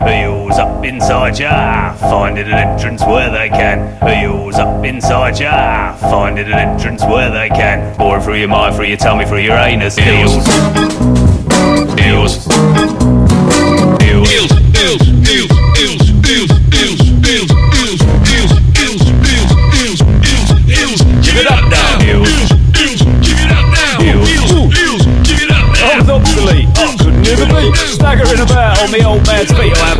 Wheels up inside ya, finding an entrance where they can. Wheels up inside ya, finding an entrance where they can. Boring through your mind, through your tummy, through your anus. Heels. Heels. Heels. Give it up now. Heels. Give it up now. Heels. Give it up now. I was obsolete. I could never be staggering about on me old man's feet.